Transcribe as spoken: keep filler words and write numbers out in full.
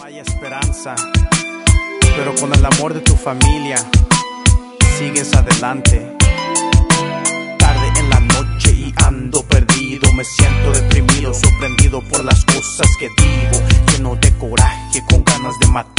hay esperanza, pero con el amor de tu familia sigues adelante. Tarde en la noche y ando perdido, me siento deprimido, sorprendido por las cosas que digo, lleno de coraje, con ganas de matar